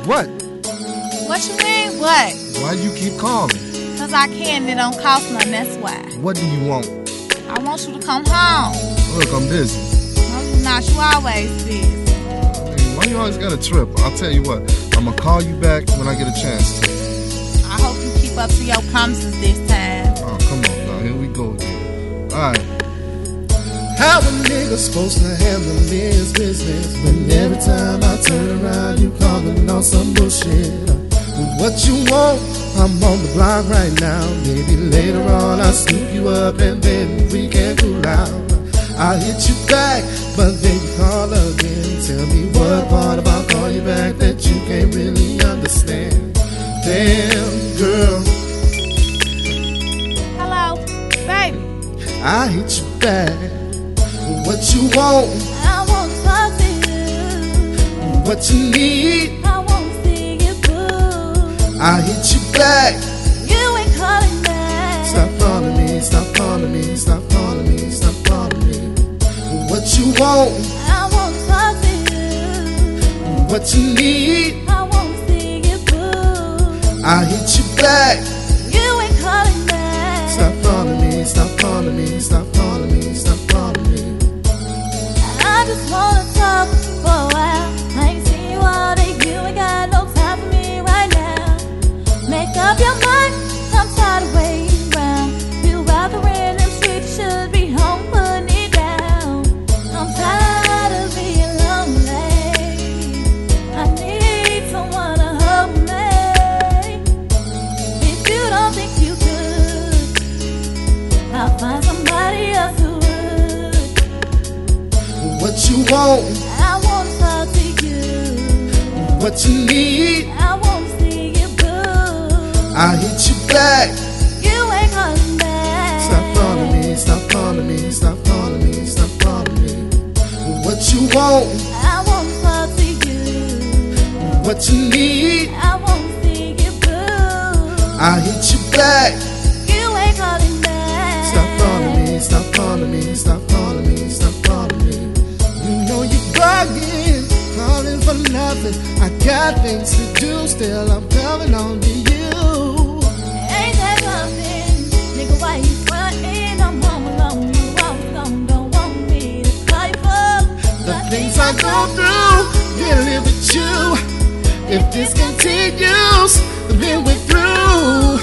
What? What you mean, what? Why do you keep calling? Cause I can, it don't cost nothing, that's why. What do you want? I want you to come home. Look, I'm busy. No, you not, you always busy. Why you always got a trip? I'll tell you what, I'm gonna call you back when I get a chance to. I hope you keep up to your promises this time. Oh, come on now, here we go again. Alright. How a nigga supposed to handle his business when every time I turn around you calling on some bullshit? What you want? I'm on the block right now. Maybe later on I'll scoop you up and then we can cool out. I'll hit you back, but then you call again. Tell me what part about call you back that you can't really understand. Damn, girl. Hello, baby. I hit you back. What you want? I want to talk to you. What you need? I want to see you boo. I hit you back. You ain't calling back. Stop calling me, stop calling me, stop calling me, stop calling me. What you want? I want to talk to you. What you need? I want to see you boo. I hit you back. You ain't calling back. Stop calling me, stop calling me, stop calling me, stop calling me. I just wanna talk for a while. I ain't seen you all day. You ain't got no time for me right now. Make up your mind. I'm tired of waiting around. You out there in them streets, you should be home putting it down. I'm tired of being lonely. I need someone to hold me. If you don't think you could, I'll find somebody else who would. What you want? I want to talk to you. What you need? I want to see you boo. I hit you back. You ain't calling back. Stop calling me, stop calling me, stop calling me, stop calling me. What you want? I want to talk to you. What you need? I want to see you boo. I hit you back. You ain't calling back. Stop calling me, stop calling me, stop calling me, stop calling me. You know you're bugging, calling for nothing. I got things to do, still I'm coming on to you. Ain't that something? Nigga, why you frontin'? I'm home alone. You always gone, don't want me to call you for The things I go through, can't live with you. If this continues, then we're through.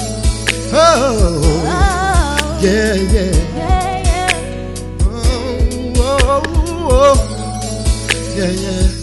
Oh, Oh, yeah, yeah. yeah, yeah. Oh, oh, oh. Yeah, yeah.